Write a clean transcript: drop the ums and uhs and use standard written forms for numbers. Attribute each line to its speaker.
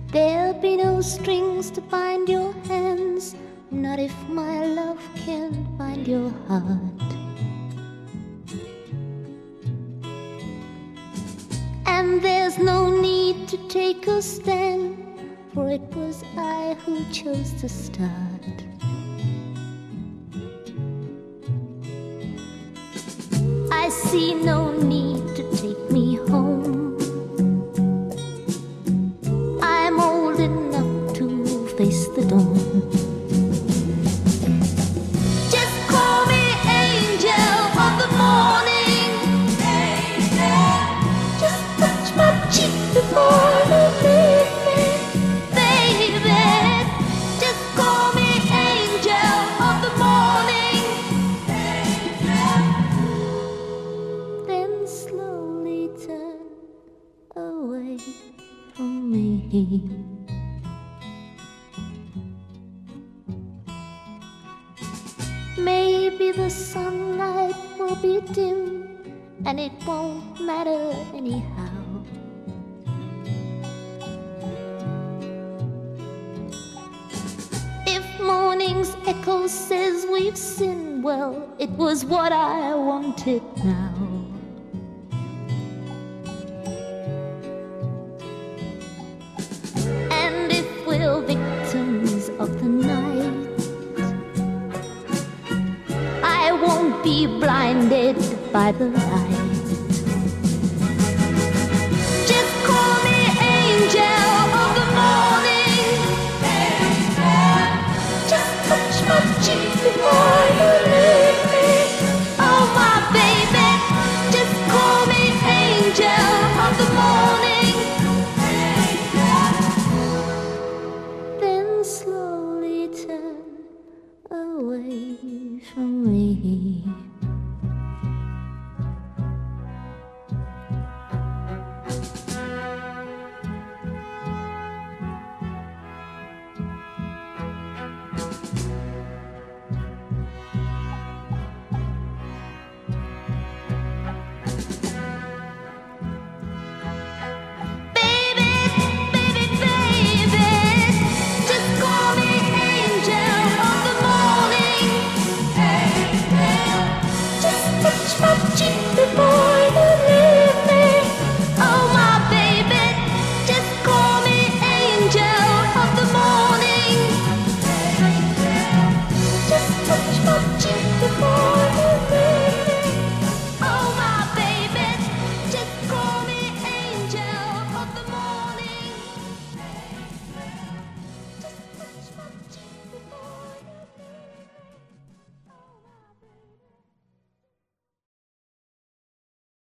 Speaker 1: There'll be no strings to bind your hands, not if my love can't find your heart. And there's no need to take a stand, for it was I who chose to start. I see no need to take me home. I'm old enough to face the dawn. Just call me angel of the morning. Angel. Just touch my cheek before you leave me, baby. Just call me angel of the morning. Angel. Then slowly turn away from me. Maybe the sunlight will be dim, and it won't matter anyhow. If morning's echo says we've sinned, well, it was what I wanted now. And if we're victims of the night, I won't be blinded by the light. Just call me angel of the morning. Just touch my cheek before you leave me. Oh, my baby, just call me angel of the morning. Then slowly turn away from me.